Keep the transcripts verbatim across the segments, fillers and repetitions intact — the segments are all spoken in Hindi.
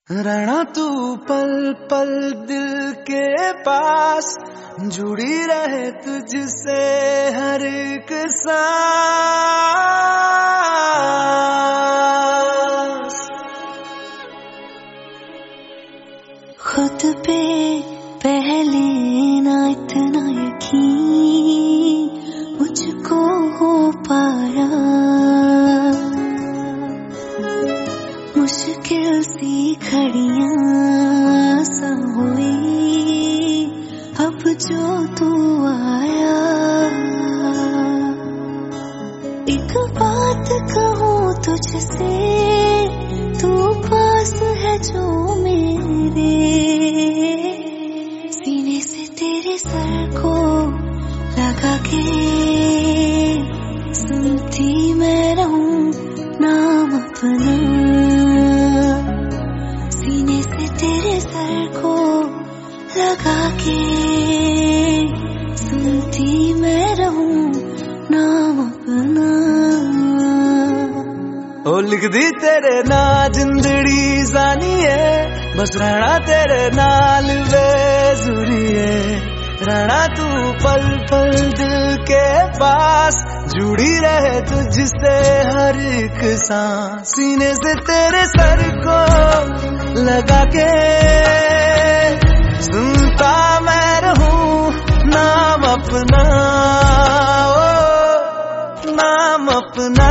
रहना तू पल पल दिल के पास, जुड़ी रहे तुझसे हर एक सांस। खुद पे पहले ना इतना यकीन मुझको हो पाया, मुश्किल सी घड़ियां सा हुई अब जो तू आया। एक बात कहूँ तुझसे, तू पास है जो मेरे, सीने से तेरे सर को लगा के सुनती मैं रहूं नाम अपना। सीने से तेरे सर को लगा के सुनती मैं रहूं नाम अपना। ओ लिख दी तेरे ना जिंदड़ी जानी है, बस रहना तेरे नाल बेजुरी है। रहना तू पल पल दिल के पास, जुड़ी रहे तुझसे हर एक सांस। सीने से तेरे सर को लगा के सुनता मैं रहूं नाम अपना, ओ नाम अपना।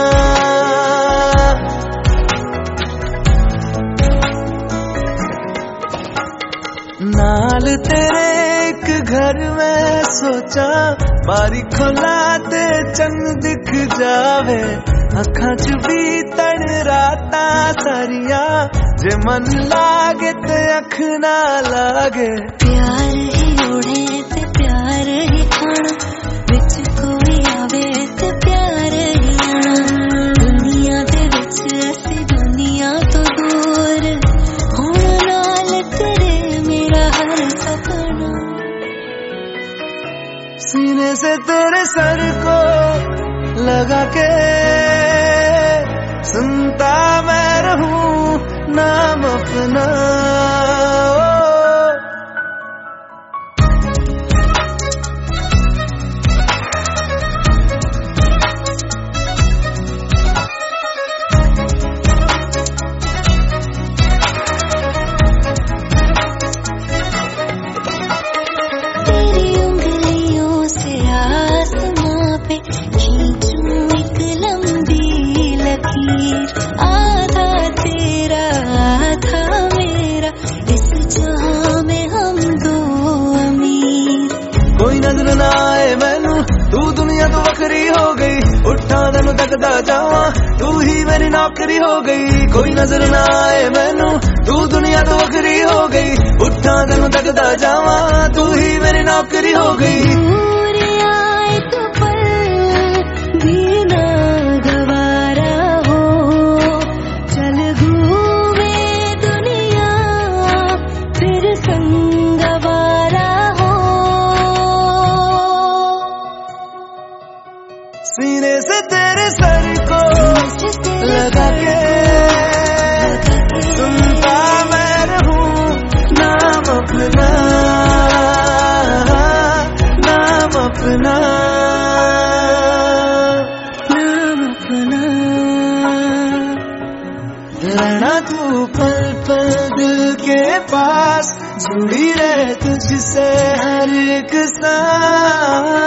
नाल तेरे एक घर में सोचा, बारी खोला ते चंद दिख जावे, अखां च भी तन राता सारिया, जे मन लागे ते अख ना लागे। प्यार ही ओढ़े ते प्यार ही खाना, विच कोई आवे ते प्यार ही आना। दुनिया दे विच ऐसी दुनिया तो दूर, हुण नाल तेरे मेरा हर सपना। सीने से तेरे सर को लगा के सुनता मैं रहूं नाम अपना। आधा तेरा आधा मेरा, इस जहां में हम दो अमीर। कोई नजर ना आए मैनू, तू दुनिया तो वखरी हो गई, उठा तेनू तकदा जावा, तू ही मेरी नौकरी हो गई। कोई नजर ना आए मैनू, तू दुनिया तो वखरी हो गई, उठा तेनू तकदा जावा, तू ही मेरी नौकरी हो गई। दूर आए तो पल भी ना गवारा हो, चल घूमे दुनिया फिर संग वारा हो। सीने से तेरे सर को लगा के सुनता मैं रहूं नाम अपना, नाम अपना, नाम अपना। रहना तू पल पल दिल के पास, जुड़ी रहे तुझसे हर एक सांस।